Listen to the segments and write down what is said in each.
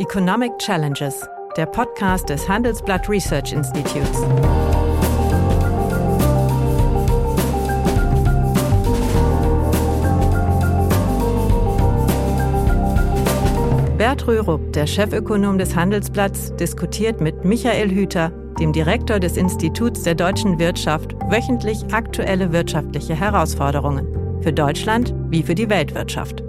Economic Challenges, der Podcast des Handelsblatt Research Institutes. Bert Rürup, der Chefökonom des Handelsblatts, diskutiert mit Michael Hüter, dem Direktor des Instituts der deutschen Wirtschaft, wöchentlich aktuelle wirtschaftliche Herausforderungen. Für Deutschland wie für die Weltwirtschaft.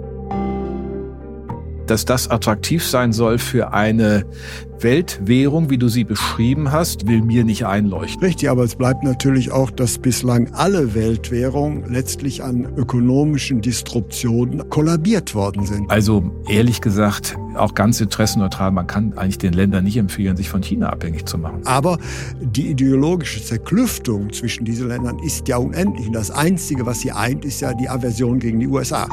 Dass das attraktiv sein soll für eine Weltwährung, wie du sie beschrieben hast, will mir nicht einleuchten. Richtig, aber es bleibt natürlich auch, dass bislang alle Weltwährungen letztlich an ökonomischen Disruptionen kollabiert worden sind. Also ehrlich gesagt, auch ganz interessenneutral, man kann eigentlich den Ländern nicht empfehlen, sich von China abhängig zu machen. Aber die ideologische Zerklüftung zwischen diesen Ländern ist ja unendlich. Und das Einzige, was sie eint, ist ja die Aversion gegen die USA.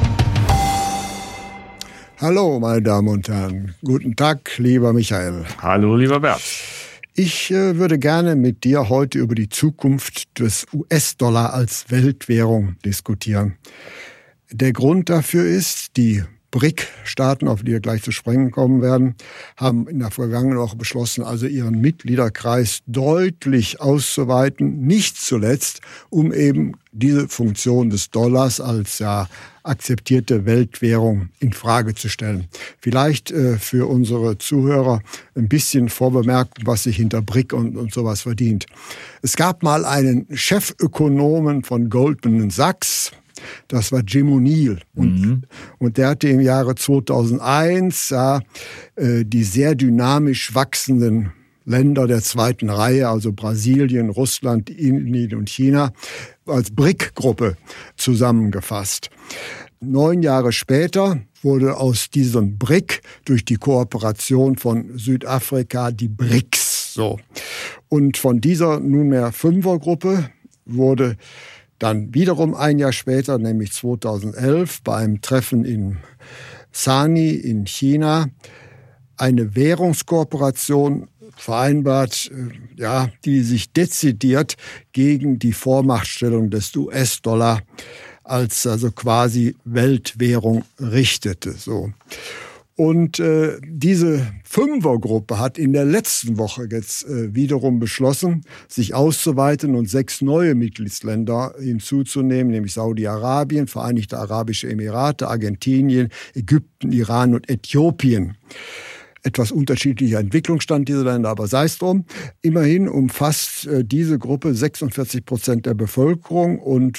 Hallo, meine Damen und Herren. Guten Tag, lieber Michael. Hallo, lieber Bert. Ich würde gerne mit dir heute über die Zukunft des US-Dollar als Weltwährung diskutieren. Der Grund dafür ist, die BRIC-Staaten, auf die wir gleich zu sprechen kommen werden, haben in der vergangenen Woche beschlossen, also ihren Mitgliederkreis deutlich auszuweiten, nicht zuletzt, um eben diese Funktion des Dollars als akzeptierte Weltwährung in Frage zu stellen. Vielleicht für unsere Zuhörer ein bisschen Vorbemerkung, was sich hinter BRIC und sowas verdient. Es gab mal einen Chefökonomen von Goldman Sachs, das war Jim O'Neill. Und der hatte im Jahre 2001 die sehr dynamisch wachsenden Länder der zweiten Reihe, also Brasilien, Russland, Indien und China, als BRIC-Gruppe zusammengefasst. 9 Jahre später wurde aus diesem BRIC durch die Kooperation von Südafrika die BRICS. So. Und von dieser nunmehr Fünfergruppe wurde dann wiederum 1 Jahr später, nämlich 2011, bei einem Treffen in Sany in China, eine Währungskooperation vereinbart, die sich dezidiert gegen die Vormachtstellung des US-Dollar als also quasi Weltwährung richtete. So. Und diese Fünfergruppe hat in der letzten Woche jetzt wiederum beschlossen, sich auszuweiten und 6 neue Mitgliedsländer hinzuzunehmen, nämlich Saudi-Arabien, Vereinigte Arabische Emirate, Argentinien, Ägypten, Iran und Äthiopien. Etwas unterschiedlicher Entwicklungsstand dieser Länder, aber sei es drum. Immerhin umfasst diese Gruppe 46% der Bevölkerung und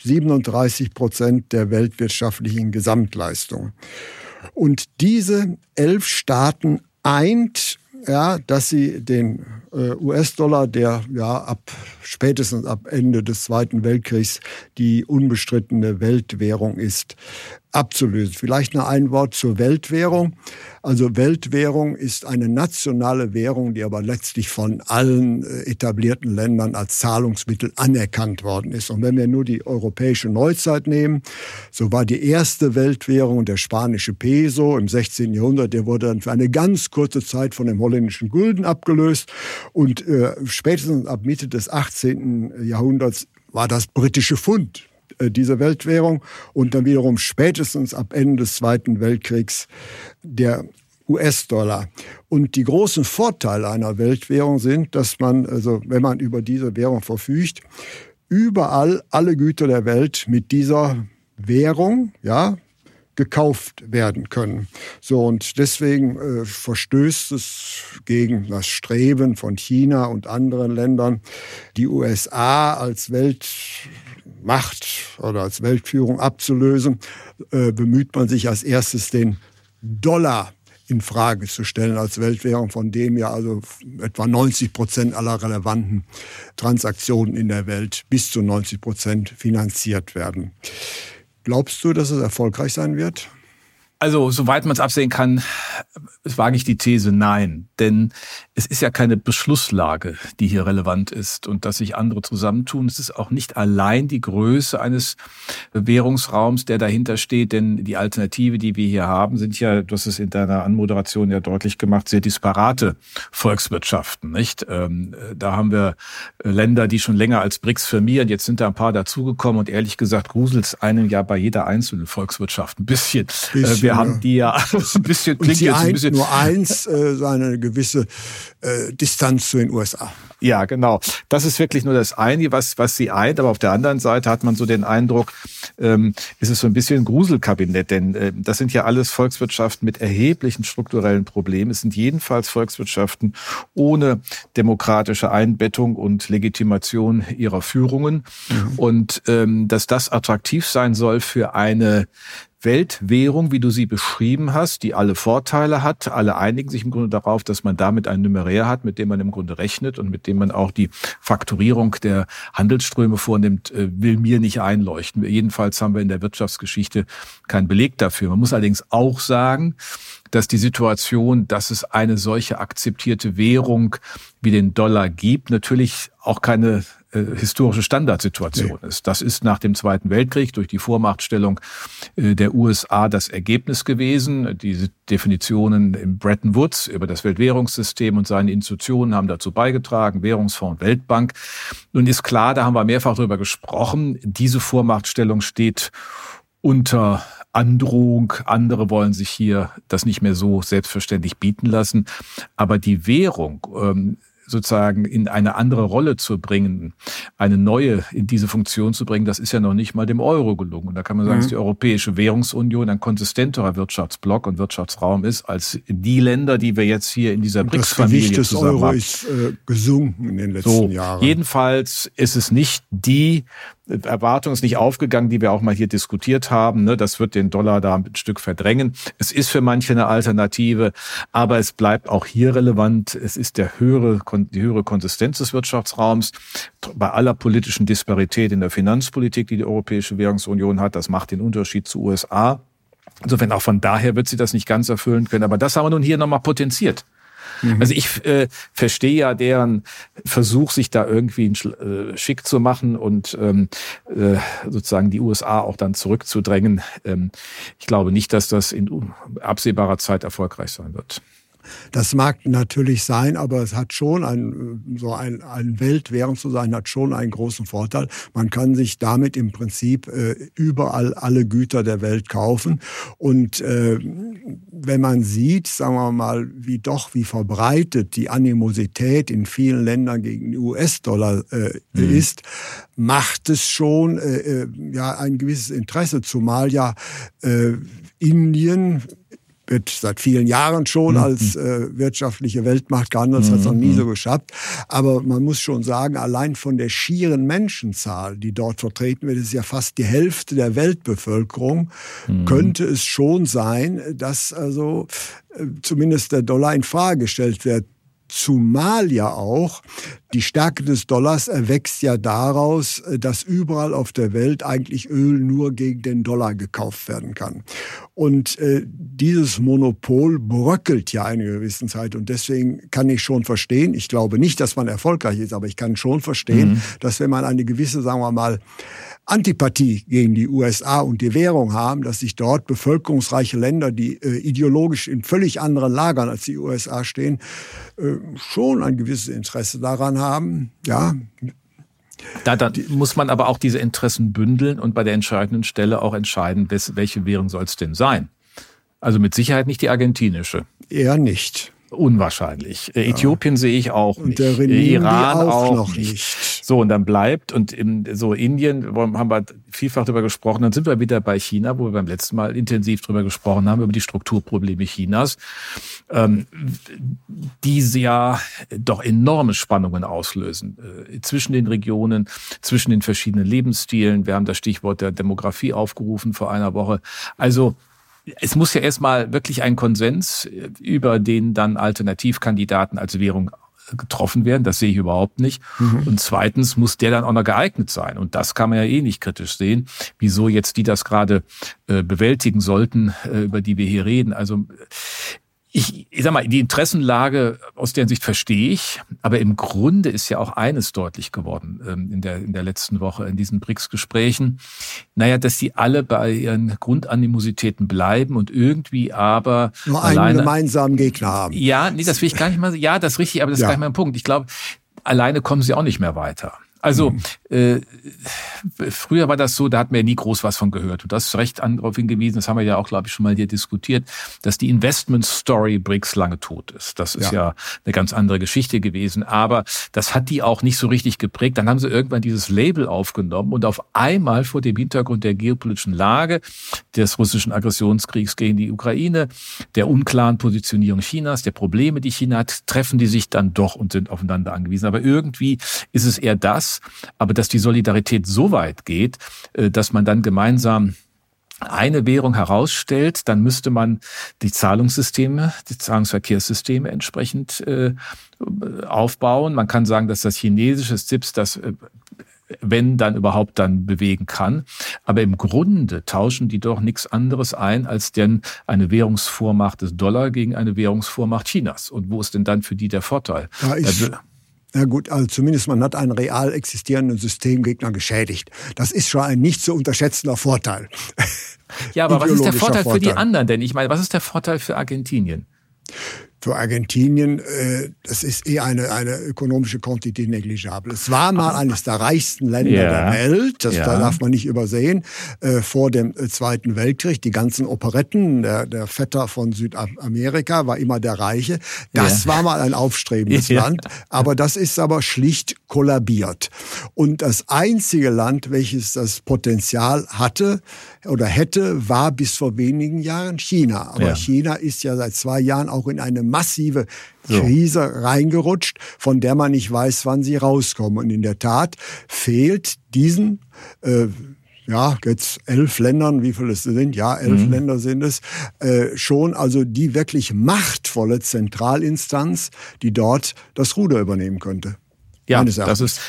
37% der weltwirtschaftlichen Gesamtleistung. Und diese 11 Staaten eint, dass sie den US-Dollar, der spätestens ab Ende des Zweiten Weltkriegs die unbestrittene Weltwährung ist, abzulösen. Vielleicht noch ein Wort zur Weltwährung. Also Weltwährung ist eine nationale Währung, die aber letztlich von allen etablierten Ländern als Zahlungsmittel anerkannt worden ist. Und wenn wir nur die europäische Neuzeit nehmen, so war die erste Weltwährung der spanische Peso im 16. Jahrhundert. Der wurde dann für eine ganz kurze Zeit von dem holländischen Gulden abgelöst. Und spätestens ab Mitte des 18. Jahrhunderts war das britische Pfund diese Weltwährung und dann wiederum spätestens ab Ende des Zweiten Weltkriegs der US-Dollar. Und die großen Vorteile einer Weltwährung sind, dass man, also wenn man über diese Währung verfügt, überall alle Güter der Welt mit dieser Währung, gekauft werden können. So, und deswegen verstößt es gegen das Streben von China und anderen Ländern, die USA als Weltmacht oder als Weltführung abzulösen, bemüht man sich als erstes den Dollar in Frage zu stellen als Weltwährung, von dem ja also etwa 90% aller relevanten Transaktionen in der Welt bis zu 90% finanziert werden. Glaubst du, dass es erfolgreich sein wird? Also, soweit man es absehen kann, wage ich die These, nein. Denn es ist ja keine Beschlusslage, die hier relevant ist und dass sich andere zusammentun. Es ist auch nicht allein die Größe eines Währungsraums, der dahinter steht. Denn die Alternative, die wir hier haben, sind ja, du hast es in deiner Anmoderation ja deutlich gemacht, sehr disparate Volkswirtschaften, nicht? Da haben wir Länder, die schon länger als BRICS firmieren. Jetzt sind da ein paar dazugekommen und ehrlich gesagt gruselt es einem ja bei jeder einzelnen Volkswirtschaft ein bisschen. wir haben die ja ein bisschen, und sie eint nur eins, eine gewisse Distanz zu den USA. Ja, genau. Das ist wirklich nur das eine, was sie eint. Aber auf der anderen Seite hat man so den Eindruck, ist es so ein bisschen ein Gruselkabinett. Denn das sind ja alles Volkswirtschaften mit erheblichen strukturellen Problemen. Es sind jedenfalls Volkswirtschaften ohne demokratische Einbettung und Legitimation ihrer Führungen. Mhm. Und dass das attraktiv sein soll für eine Weltwährung, wie du sie beschrieben hast, die alle Vorteile hat. Alle einigen sich im Grunde darauf, dass man damit einen Numerär hat, mit dem man im Grunde rechnet und mit dem man auch die Fakturierung der Handelsströme vornimmt, will mir nicht einleuchten. Jedenfalls haben wir in der Wirtschaftsgeschichte keinen Beleg dafür. Man muss allerdings auch sagen, dass die Situation, dass es eine solche akzeptierte Währung wie den Dollar gibt, natürlich auch keine historische Standardsituation ist. Das ist nach dem Zweiten Weltkrieg durch die Vormachtstellung der USA das Ergebnis gewesen. Diese Definitionen im Bretton Woods über das Weltwährungssystem und seine Institutionen haben dazu beigetragen, Währungsfonds, Weltbank. Nun ist klar, da haben wir mehrfach darüber gesprochen, diese Vormachtstellung steht unter Androhung. Andere wollen sich hier das nicht mehr so selbstverständlich bieten lassen. Aber die Währung sozusagen in eine andere Rolle zu bringen, eine neue in diese Funktion zu bringen, das ist ja noch nicht mal dem Euro gelungen. Und da kann man sagen, dass die Europäische Währungsunion ein konsistenterer Wirtschaftsblock und Wirtschaftsraum ist als die Länder, die wir jetzt hier in dieser BRICS-Familie zusammen haben. Das Gewicht des Euro ist gesunken in den letzten Jahren. Jedenfalls ist es nicht die Erwartung ist nicht aufgegangen, die wir auch mal hier diskutiert haben. Das wird den Dollar da ein Stück verdrängen. Es ist für manche eine Alternative, aber es bleibt auch hier relevant. Es ist die höhere Konsistenz des Wirtschaftsraums. Bei aller politischen Disparität in der Finanzpolitik, die die Europäische Währungsunion hat, das macht den Unterschied zu USA. Insofern auch von daher wird sie das nicht ganz erfüllen können. Aber das haben wir nun hier nochmal potenziert. Also ich verstehe ja deren Versuch, sich da irgendwie schick zu machen und sozusagen die USA auch dann zurückzudrängen. Ich glaube nicht, dass das in absehbarer Zeit erfolgreich sein wird. Das mag natürlich sein, aber es hat schon ein Weltwährung zu sein, hat schon einen großen Vorteil. Man kann sich damit im Prinzip überall alle Güter der Welt kaufen. Und wenn man sieht, sagen wir mal, wie verbreitet die Animosität in vielen Ländern gegen den US-Dollar ist, macht es schon ein gewisses Interesse, zumal ja Indien wird seit vielen Jahren schon als wirtschaftliche Weltmacht gehandelt, das hat es noch nie so geschafft. Aber man muss schon sagen, allein von der schieren Menschenzahl, die dort vertreten wird, ist ja fast die Hälfte der Weltbevölkerung, könnte es schon sein, dass also zumindest der Dollar in Frage gestellt wird. Zumal ja auch die Stärke des Dollars erwächst ja daraus, dass überall auf der Welt eigentlich Öl nur gegen den Dollar gekauft werden kann. Und dieses Monopol bröckelt ja eine gewisse Zeit. Und deswegen kann ich schon verstehen, ich glaube nicht, dass man erfolgreich ist, aber ich kann schon verstehen, dass wenn man eine gewisse, sagen wir mal, Antipathie gegen die USA und die Währung haben, dass sich dort bevölkerungsreiche Länder, die ideologisch in völlig anderen Lagern als die USA stehen, schon ein gewisses Interesse daran haben. Ja. Da muss man aber auch diese Interessen bündeln und bei der entscheidenden Stelle auch entscheiden, welche Währung soll es denn sein? Also mit Sicherheit nicht die argentinische. Eher nicht. Unwahrscheinlich. Ja. Äthiopien sehe ich auch und nicht. Der Renminbi Iran auch noch nicht. So, und dann bleibt, und so Indien, haben wir vielfach darüber gesprochen, dann sind wir wieder bei China, wo wir beim letzten Mal intensiv darüber gesprochen haben, über die Strukturprobleme Chinas, die ja doch enorme Spannungen auslösen zwischen den Regionen, zwischen den verschiedenen Lebensstilen. Wir haben das Stichwort der Demografie aufgerufen vor einer Woche. Also es muss ja erstmal wirklich ein Konsens über den dann Alternativkandidaten als Währung getroffen werden. Das sehe ich überhaupt nicht. Und zweitens muss der dann auch noch geeignet sein. Und das kann man ja eh nicht kritisch sehen. Wieso jetzt die das gerade bewältigen sollten, über die wir hier reden. Also ich sag mal, die Interessenlage aus deren Sicht verstehe ich, aber im Grunde ist ja auch eines deutlich geworden in der letzten Woche in diesen BRICS-Gesprächen. Dass sie alle bei ihren Grundanimositäten bleiben und irgendwie aber nur einen gemeinsamen Gegner haben. Ja, das will ich gar nicht mal. Ja, das ist richtig, aber das ist gar nicht mein Punkt. Ich glaube, alleine kommen sie auch nicht mehr weiter. Also früher war das so, da hat man ja nie groß was von gehört. Und das ist recht darauf hingewiesen, das haben wir ja auch, glaube ich, schon mal hier diskutiert, dass die Investment-Story BRICS lange tot ist. Das ist ja eine ganz andere Geschichte gewesen. Aber das hat die auch nicht so richtig geprägt. Dann haben sie irgendwann dieses Label aufgenommen und auf einmal vor dem Hintergrund der geopolitischen Lage, des russischen Aggressionskriegs gegen die Ukraine, der unklaren Positionierung Chinas, der Probleme, die China hat, treffen die sich dann doch und sind aufeinander angewiesen. Aber irgendwie ist es eher das, aber dass die Solidarität so weit geht, dass man dann gemeinsam eine Währung herausstellt, dann müsste man die Zahlungssysteme, die Zahlungsverkehrssysteme entsprechend aufbauen. Man kann sagen, dass das chinesische CIPS das wenn dann überhaupt dann bewegen kann. Aber im Grunde tauschen die doch nichts anderes ein, als denn eine Währungsvormacht des Dollar gegen eine Währungsvormacht Chinas. Und wo ist denn dann für die der Vorteil? Ja gut, also zumindest man hat einen real existierenden Systemgegner geschädigt. Das ist schon ein nicht zu unterschätzender Vorteil. Ja, aber was ist der Vorteil für die anderen denn? Ich meine, was ist der Vorteil für Argentinien? Für Argentinien, das ist eher eine ökonomische Quantität negligible. Es war mal eines der reichsten Länder der Welt, da darf man nicht übersehen, vor dem Zweiten Weltkrieg. Die ganzen Operetten, der Vetter von Südamerika war immer der Reiche. Das war mal ein aufstrebendes Land, aber das ist aber schlicht kollabiert. Und das einzige Land, welches das Potenzial hatte oder hätte, war bis vor wenigen Jahren China. Aber China ist ja seit 2 Jahren auch in eine massive Krise reingerutscht, von der man nicht weiß, wann sie rauskommen. Und in der Tat fehlt diesen, jetzt 11 Ländern, wie viele es sind, 11 Länder sind es, schon also die wirklich machtvolle Zentralinstanz, die dort das Ruder übernehmen könnte. Ja, das ist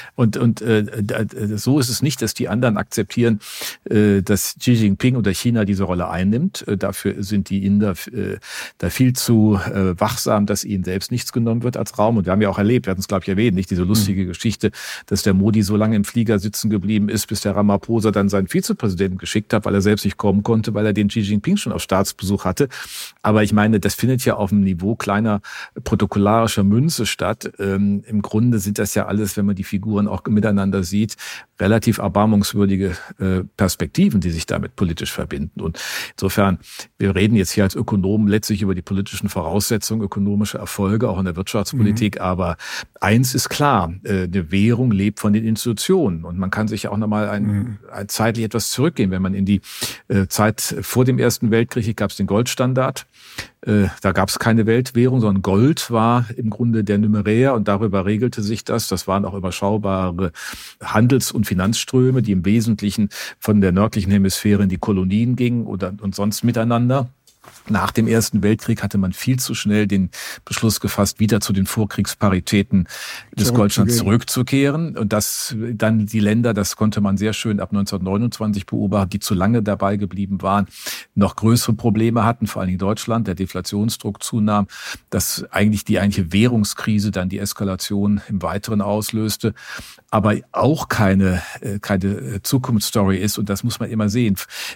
so ist es nicht, dass die anderen akzeptieren, dass Xi Jinping oder China diese Rolle einnimmt. Dafür sind die Inder da viel zu wachsam, dass ihnen selbst nichts genommen wird als Raum. Und wir haben ja auch erlebt, wir hatten es glaube ich erwähnt, nicht diese lustige Geschichte, dass der Modi so lange im Flieger sitzen geblieben ist, bis der Ramaphosa dann seinen Vizepräsidenten geschickt hat, weil er selbst nicht kommen konnte, weil er den Xi Jinping schon auf Staatsbesuch hatte. Aber ich meine, das findet ja auf dem Niveau kleiner protokollarischer Münze statt. Im Grunde sind das ja alles, wenn man die Figuren auch miteinander sieht, relativ erbarmungswürdige Perspektiven, die sich damit politisch verbinden. Und insofern, wir reden jetzt hier als Ökonomen letztlich über die politischen Voraussetzungen, ökonomische Erfolge, auch in der Wirtschaftspolitik. Aber eins ist klar, eine Währung lebt von den Institutionen. Und man kann sich ja auch nochmal zeitlich etwas zurückgehen. Wenn man in die Zeit vor dem Ersten Weltkrieg, gab es den Goldstandard. Da gab es keine Weltwährung, sondern Gold war im Grunde der Numerär und darüber regelte sich das. Das waren auch überschaubare Handels- und Finanzströme, die im Wesentlichen von der nördlichen Hemisphäre in die Kolonien gingen und sonst miteinander. Nach dem Ersten Weltkrieg hatte man viel zu schnell den Beschluss gefasst, wieder zu den Vorkriegsparitäten des Goldstands zurückzukehren. Und das dann die Länder, das konnte man sehr schön ab 1929 beobachten, die zu lange dabei geblieben waren, noch größere Probleme hatten, vor allen Dingen Deutschland, der Deflationsdruck zunahm, dass eigentlich die eigentliche Währungskrise dann die Eskalation im Weiteren auslöste, aber auch keine Zukunftsstory ist. Und das muss man immer sehen.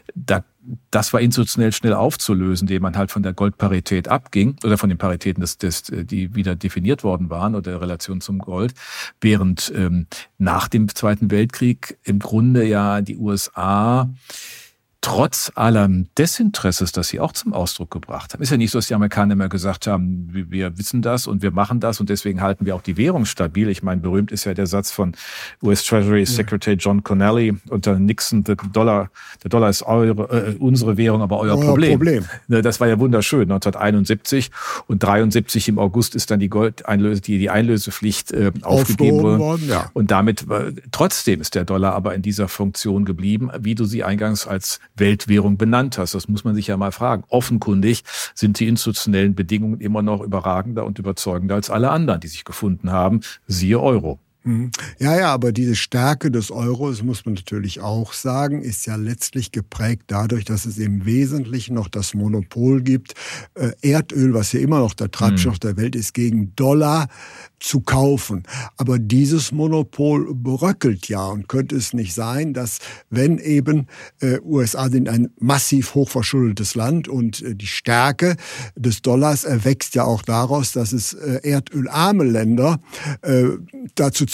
Das war institutionell schnell aufzulösen, indem man halt von der Goldparität abging oder von den Paritäten, die wieder definiert worden waren oder der Relation zum Gold, während nach dem Zweiten Weltkrieg im Grunde ja die USA trotz allem Desinteresses, das sie auch zum Ausdruck gebracht haben. Ist ja nicht so, dass die Amerikaner immer gesagt haben, wir wissen das und wir machen das und deswegen halten wir auch die Währung stabil. Ich meine, berühmt ist ja der Satz von US Treasury Secretary John Connally unter Nixon, der Dollar ist unsere Währung, aber euer Problem. Das war ja wunderschön, 1971 und 73 im August ist dann die Einlösepflicht aufgegeben worden. Ja. Und damit, trotzdem ist der Dollar aber in dieser Funktion geblieben, wie du sie eingangs als Weltwährung benannt hast. Das muss man sich ja mal fragen. Offenkundig sind die institutionellen Bedingungen immer noch überragender und überzeugender als alle anderen, die sich gefunden haben. Siehe Euro. Ja, aber diese Stärke des Euros, muss man natürlich auch sagen, ist ja letztlich geprägt dadurch, dass es im Wesentlichen noch das Monopol gibt, Erdöl, was ja immer noch der Treibstoff der Welt ist, gegen Dollar zu kaufen. Aber dieses Monopol bröckelt ja und könnte es nicht sein, dass wenn eben USA sind ein massiv hochverschuldetes Land und die Stärke des Dollars erwächst ja auch daraus, dass es erdölarme Länder dazu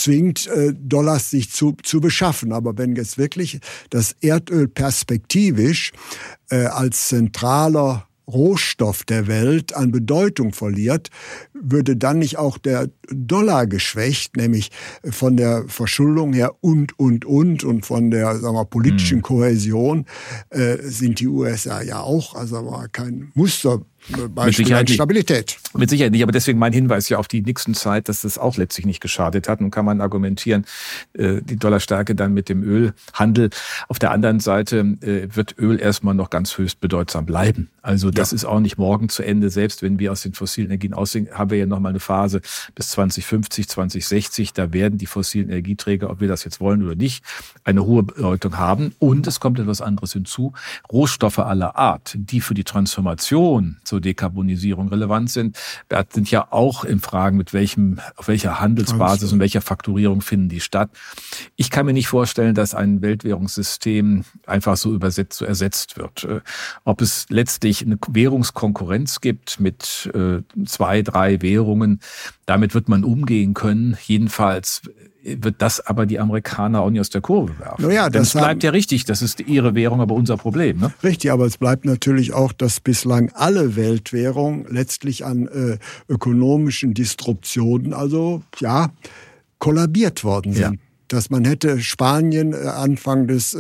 zwingt, Dollars sich zu beschaffen. Aber wenn jetzt wirklich das Erdöl perspektivisch als zentraler Rohstoff der Welt an Bedeutung verliert, würde dann nicht auch der Dollar geschwächt, nämlich von der Verschuldung her und von der, sagen wir, politischen Kohäsion sind die USA ja auch, also kein Musterbeispiel an Stabilität. Mit Sicherheit nicht, aber deswegen mein Hinweis ja auf die Nixon-Zeit, dass das auch letztlich nicht geschadet hat. Und kann man argumentieren, die Dollarstärke dann mit dem Ölhandel. Auf der anderen Seite wird Öl erstmal noch ganz höchst bedeutsam bleiben. Also das ist auch nicht morgen zu Ende. Selbst wenn wir aus den fossilen Energien aussehen, haben wir ja noch mal eine Phase bis 2050, 2060. Da werden die fossilen Energieträger, ob wir das jetzt wollen oder nicht, eine hohe Bedeutung haben. Und es kommt etwas anderes hinzu. Rohstoffe aller Art, die für die Transformation zur Dekarbonisierung relevant sind ja auch in Fragen, auf welcher Handelsbasis und welcher Fakturierung finden die statt. Ich kann mir nicht vorstellen, dass ein Weltwährungssystem einfach so ersetzt wird. Ob es letztlich eine Währungskonkurrenz gibt mit 2, 3 Währungen, damit wird man umgehen können. Jedenfalls wird das aber die Amerikaner auch nicht aus der Kurve werfen. Naja, denn es bleibt ja richtig, das ist ihre Währung, aber unser Problem. Ne? Richtig, aber es bleibt natürlich auch, dass bislang alle Weltwährungen letztlich an ökonomischen Disruptionen, kollabiert worden sind. Ja. Dass man hätte Spanien Anfang des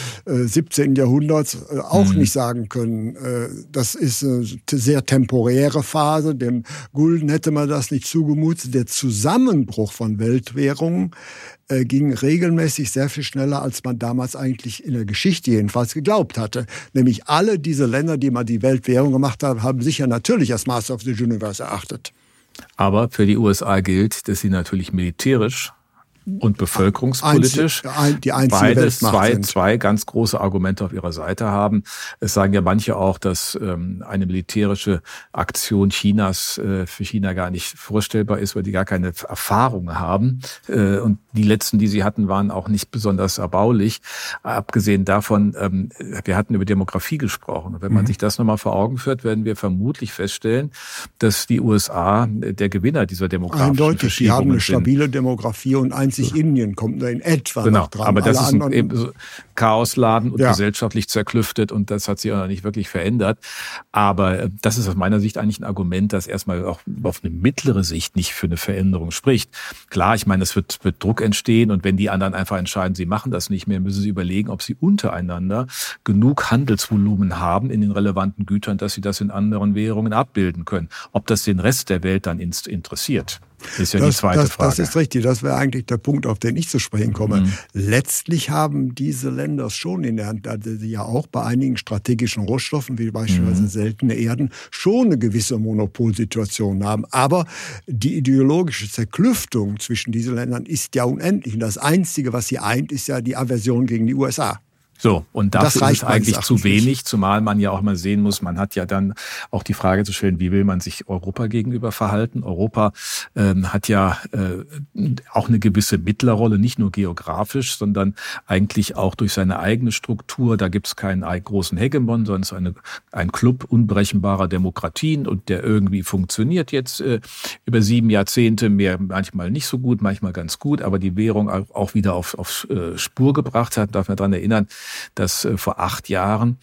17. Jahrhunderts auch nicht sagen können. Das ist eine sehr temporäre Phase. Dem Gulden hätte man das nicht zugemutet. Der Zusammenbruch von Weltwährungen ging regelmäßig sehr viel schneller, als man damals eigentlich in der Geschichte jedenfalls geglaubt hatte. Nämlich alle diese Länder, die mal die Weltwährung gemacht haben, haben sich ja natürlich als Master of the Universe erachtet. Aber für die USA gilt, dass sie natürlich militärisch und bevölkerungspolitisch die einzige beides zwei ganz große Argumente auf ihrer Seite haben. Es sagen ja manche auch, dass eine militärische Aktion Chinas für China gar nicht vorstellbar ist, weil die gar keine Erfahrung haben. Und die letzten, die sie hatten, waren auch nicht besonders erbaulich. Abgesehen davon, wir hatten über Demografie gesprochen. Und wenn man sich das nochmal vor Augen führt, werden wir vermutlich feststellen, dass die USA der Gewinner dieser demografischen Eindeutig, die haben eine stabile Demografie und einzig Indien kommt da in etwa noch dran. Aber das ist eben so Chaosladen und gesellschaftlich zerklüftet und das hat sich auch noch nicht wirklich verändert. Aber das ist aus meiner Sicht eigentlich ein Argument, das erstmal auch auf eine mittlere Sicht nicht für eine Veränderung spricht. Klar, ich meine, es wird Druck entstehen und wenn die anderen einfach entscheiden, sie machen das nicht mehr, müssen sie überlegen, ob sie untereinander genug Handelsvolumen haben in den relevanten Gütern, dass sie das in anderen Währungen abbilden können. Ob das den Rest der Welt dann interessiert. Ist ja die zweite Frage. Das ist richtig. Das wäre eigentlich der Punkt, auf den ich zu sprechen komme. Letztlich haben diese Länder schon in der Hand, da sie ja auch bei einigen strategischen Rohstoffen, wie beispielsweise seltene Erden, schon eine gewisse Monopolsituation haben. Aber die ideologische Zerklüftung zwischen diesen Ländern ist ja unendlich. Und das Einzige, was sie eint, ist ja die Aversion gegen die USA. So, und dafür ist es eigentlich zu wenig, zumal man ja auch mal sehen muss, man hat ja dann auch die Frage zu stellen, wie will man sich Europa gegenüber verhalten? Europa hat ja auch eine gewisse Mittlerrolle, nicht nur geografisch, sondern eigentlich auch durch seine eigene Struktur. Da gibt es keinen großen Hegemon, sondern es ist ein Club unberechenbarer Demokratien und der irgendwie funktioniert jetzt über 7 Jahrzehnte, manchmal nicht so gut, manchmal ganz gut, aber die Währung auch wieder auf Spur gebracht hat. Darf man daran erinnern, dass vor 8 Jahren,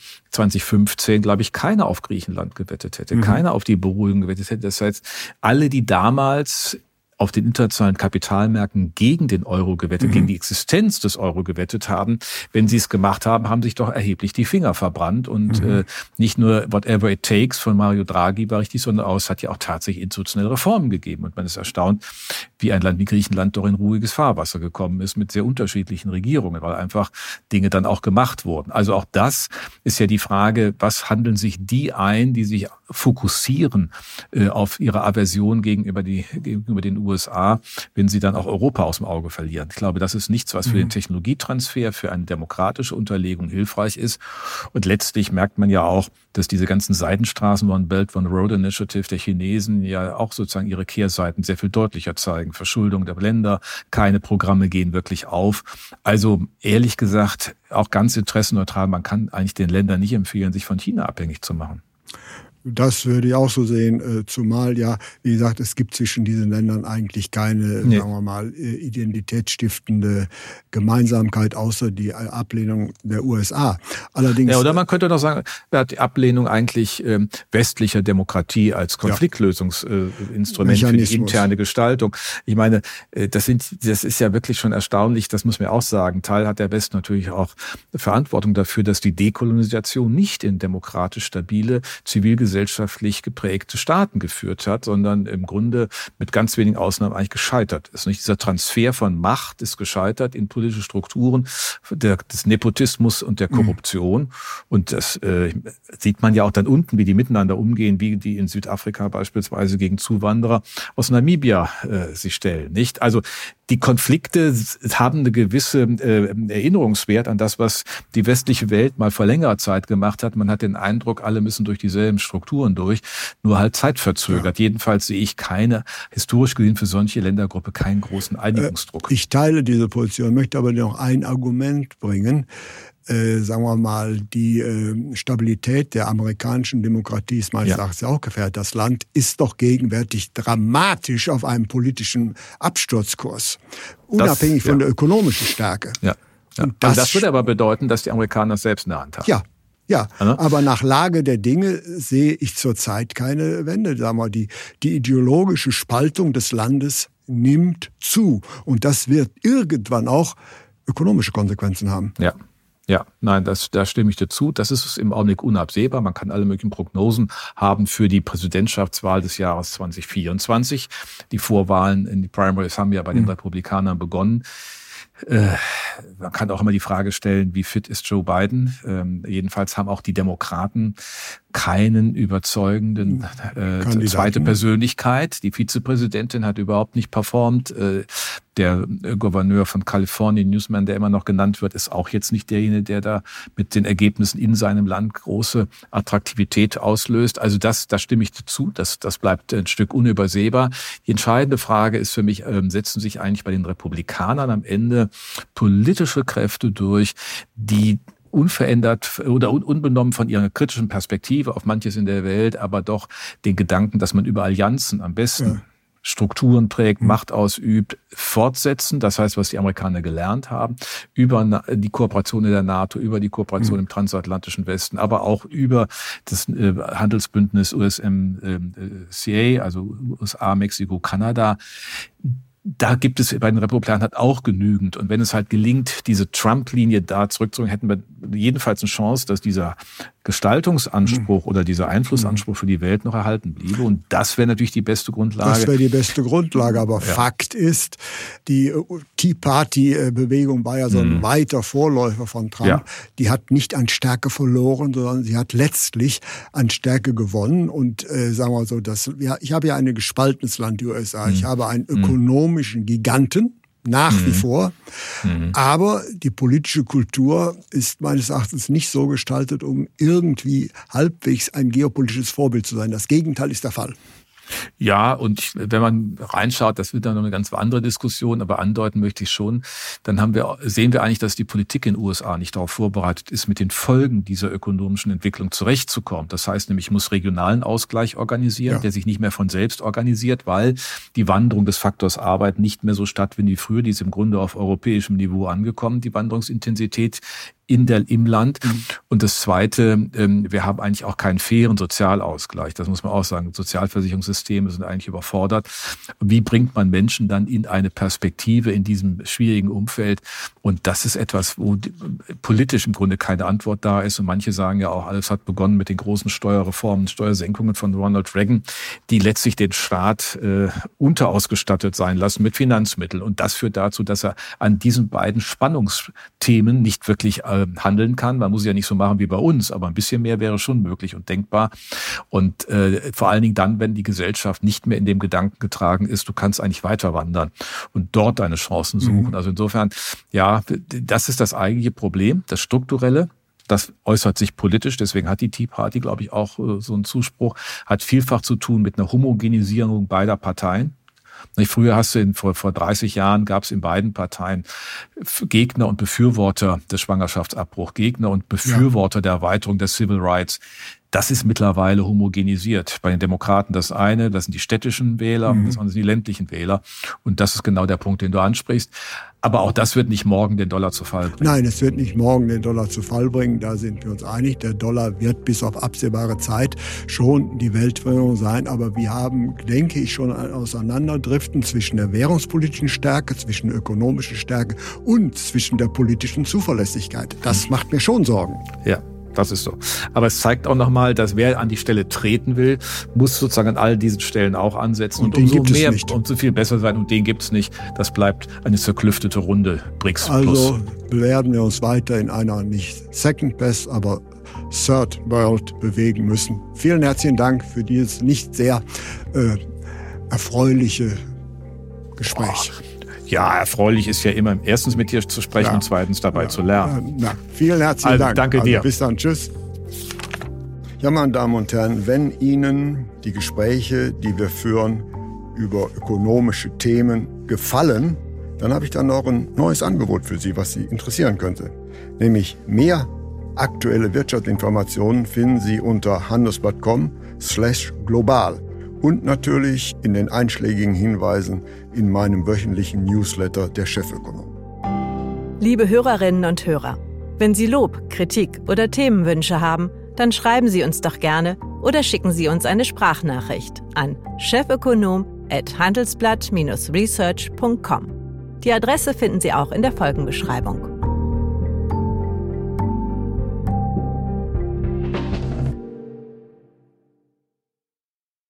2015, glaube ich, keiner auf Griechenland gewettet hätte, keiner auf die Beruhigung gewettet hätte. Das heißt, alle, die damals auf den internationalen Kapitalmärkten gegen den Euro gewettet, gegen die Existenz des Euro gewettet haben, wenn sie es gemacht haben, haben sich doch erheblich die Finger verbrannt. Und nicht nur Whatever It Takes von Mario Draghi war richtig, sondern es hat ja auch tatsächlich institutionelle Reformen gegeben. Und man ist erstaunt, wie ein Land wie Griechenland doch in ruhiges Fahrwasser gekommen ist mit sehr unterschiedlichen Regierungen, weil einfach Dinge dann auch gemacht wurden. Also auch das ist ja die Frage, was handeln sich die ein, die sich fokussieren auf ihre Aversion gegenüber den USA, wenn sie dann auch Europa aus dem Auge verlieren. Ich glaube, das ist nichts, was für den Technologietransfer, für eine demokratische Unterlegung hilfreich ist. Und letztlich merkt man ja auch, dass diese ganzen Seidenstraßen, One Belt, One Road Initiative der Chinesen ja auch sozusagen ihre Kehrseiten sehr viel deutlicher zeigen. Verschuldung der Länder, keine Programme gehen wirklich auf. Also ehrlich gesagt, auch ganz interessenneutral, man kann eigentlich den Ländern nicht empfehlen, sich von China abhängig zu machen. Das würde ich auch so sehen, zumal ja, wie gesagt, es gibt zwischen diesen Ländern eigentlich keine, sagen wir mal, identitätsstiftende Gemeinsamkeit, außer die Ablehnung der USA. Allerdings, ja, oder man könnte doch sagen, die Ablehnung eigentlich westlicher Demokratie als Konfliktlösungsinstrument für die interne Gestaltung. Ich meine, das ist ja wirklich schon erstaunlich, das muss man auch sagen. Teil hat der Westen natürlich auch Verantwortung dafür, dass die Dekolonisation nicht in demokratisch stabile, zivilgesellschaftlich geprägte Staaten geführt hat, sondern im Grunde mit ganz wenigen Ausnahmen eigentlich gescheitert ist. Nicht? Dieser Transfer von Macht ist gescheitert in politische Strukturen des Nepotismus und der Korruption. Und das sieht man ja auch dann unten, wie die miteinander umgehen, wie die in Südafrika beispielsweise gegen Zuwanderer aus Namibia sich stellen. Nicht? Also die Konflikte haben eine gewisse Erinnerungswert an das, was die westliche Welt mal vor längerer Zeit gemacht hat. Man hat den Eindruck, alle müssen durch dieselben Strukturen durch, nur halt zeitverzögert. Ja. Jedenfalls sehe ich historisch gesehen für solche Ländergruppe keinen großen Einigungsdruck. Ich teile diese Position, möchte aber noch ein Argument bringen. Sagen wir mal, die Stabilität der amerikanischen Demokratie ist meines Erachtens auch gefährdet. Das Land ist doch gegenwärtig dramatisch auf einem politischen Absturzkurs, unabhängig von der ökonomischen Stärke. Ja. Und das würde aber bedeuten, dass die Amerikaner das selbst in der Hand haben. Ja, aber nach Lage der Dinge sehe ich zurzeit keine Wende. Sagen wir, die ideologische Spaltung des Landes nimmt zu. Und das wird irgendwann auch ökonomische Konsequenzen haben. Ja, nein, da stimme ich dir zu. Das ist im Augenblick unabsehbar. Man kann alle möglichen Prognosen haben für die Präsidentschaftswahl des Jahres 2024. Die Vorwahlen in die Primaries haben ja bei den Republikanern begonnen. Man kann auch immer die Frage stellen, wie fit ist Joe Biden? Jedenfalls haben auch die Demokraten keinen überzeugenden zweite Persönlichkeit. Die Vizepräsidentin hat überhaupt nicht performt. Der Gouverneur von Kalifornien, Newsom, der immer noch genannt wird, ist auch jetzt nicht derjenige, der da mit den Ergebnissen in seinem Land große Attraktivität auslöst. Also da stimme ich dazu. Das bleibt ein Stück unübersehbar. Die entscheidende Frage ist für mich, setzen sich eigentlich bei den Republikanern am Ende politische Kräfte durch, die unverändert oder unbenommen von ihrer kritischen Perspektive auf manches in der Welt, aber doch den Gedanken, dass man über Allianzen am besten Strukturen prägt, Macht ausübt, fortsetzen. Das heißt, was die Amerikaner gelernt haben, über die Kooperation in der NATO, über die Kooperation im transatlantischen Westen, aber auch über das Handelsbündnis USMCA, also USA, Mexiko, Kanada. Da gibt es bei den Republikanern halt auch genügend. Und wenn es halt gelingt, diese Trump-Linie da zurückzubringen, hätten wir jedenfalls eine Chance, dass dieser Gestaltungsanspruch oder dieser Einflussanspruch für die Welt noch erhalten bliebe. Und das wäre natürlich die beste Grundlage. Das wäre die beste Grundlage. Aber Fakt ist, die Tea Party-Bewegung war ja so ein weiter Vorläufer von Trump. Ja. Die hat nicht an Stärke verloren, sondern sie hat letztlich an Stärke gewonnen. Und sagen wir mal so, ich habe ja ein gespaltenes Land, die USA. Ich habe einen ökonomischen Giganten. Nach wie vor. Aber die politische Kultur ist meines Erachtens nicht so gestaltet, um irgendwie halbwegs ein geopolitisches Vorbild zu sein. Das Gegenteil ist der Fall. Ja, und wenn man reinschaut, das wird dann noch eine ganz andere Diskussion, aber andeuten möchte ich schon, dann sehen wir eigentlich, dass die Politik in den USA nicht darauf vorbereitet ist, mit den Folgen dieser ökonomischen Entwicklung zurechtzukommen. Das heißt nämlich, ich muss regionalen Ausgleich organisieren, der sich nicht mehr von selbst organisiert, weil die Wanderung des Faktors Arbeit nicht mehr so stattfindet wie früher. Die ist im Grunde auf europäischem Niveau angekommen, die Wanderungsintensität im Land. Und das Zweite, wir haben eigentlich auch keinen fairen Sozialausgleich. Das muss man auch sagen. Sozialversicherungssysteme sind eigentlich überfordert. Wie bringt man Menschen dann in eine Perspektive in diesem schwierigen Umfeld? Und das ist etwas, wo politisch im Grunde keine Antwort da ist. Und manche sagen ja auch, alles hat begonnen mit den großen Steuerreformen, Steuersenkungen von Ronald Reagan, die letztlich den Staat unterausgestattet sein lassen mit Finanzmitteln. Und das führt dazu, dass er an diesen beiden Spannungsthemen nicht wirklich handeln kann. Man muss es ja nicht so machen wie bei uns, aber ein bisschen mehr wäre schon möglich und denkbar. Und vor allen Dingen dann, wenn die Gesellschaft nicht mehr in dem Gedanken getragen ist, du kannst eigentlich weiter wandern und dort deine Chancen suchen. Also insofern, ja, das ist das eigentliche Problem, das Strukturelle. Das äußert sich politisch, deswegen hat die Tea Party, glaube ich, auch so einen Zuspruch, hat vielfach zu tun mit einer Homogenisierung beider Parteien. Früher vor 30 Jahren gab es in beiden Parteien Gegner und Befürworter des Schwangerschaftsabbruchs, Gegner und Befürworter der Erweiterung der Civil Rights. Das ist mittlerweile homogenisiert. Bei den Demokraten das eine, das sind die städtischen Wähler, das andere sind die ländlichen Wähler. Und das ist genau der Punkt, den du ansprichst. Aber auch das wird nicht morgen den Dollar zu Fall bringen. Nein, es wird nicht morgen den Dollar zu Fall bringen. Da sind wir uns einig. Der Dollar wird bis auf absehbare Zeit schon die Weltwährung sein. Aber wir haben, denke ich, schon ein Auseinanderdriften zwischen der währungspolitischen Stärke, zwischen der ökonomischen Stärke und zwischen der politischen Zuverlässigkeit. Das macht mir schon Sorgen. Ja. Das ist so. Aber es zeigt auch nochmal, dass wer an die Stelle treten will, muss sozusagen an all diesen Stellen auch ansetzen. Und umso mehr, umso viel besser sein. Und den gibt es nicht. Das bleibt eine zerklüftete Runde BRICS plus. Also werden wir uns weiter in einer nicht Second Best, aber Third World bewegen müssen. Vielen herzlichen Dank für dieses nicht sehr erfreuliche Gespräch. Ja, erfreulich ist ja immer erstens mit dir zu sprechen und zweitens dabei zu lernen. Vielen herzlichen Dank. Danke dir. Bis dann. Tschüss. Ja, meine Damen und Herren, wenn Ihnen die Gespräche, die wir führen über ökonomische Themen, gefallen, dann habe ich dann noch ein neues Angebot für Sie, was Sie interessieren könnte. Nämlich mehr aktuelle Wirtschaftsinformationen finden Sie unter handelsblatt.com/global. Und natürlich in den einschlägigen Hinweisen in meinem wöchentlichen Newsletter der Chefökonom. Liebe Hörerinnen und Hörer, wenn Sie Lob, Kritik oder Themenwünsche haben, dann schreiben Sie uns doch gerne oder schicken Sie uns eine Sprachnachricht an chefökonom@handelsblatt-research.com. Die Adresse finden Sie auch in der Folgenbeschreibung.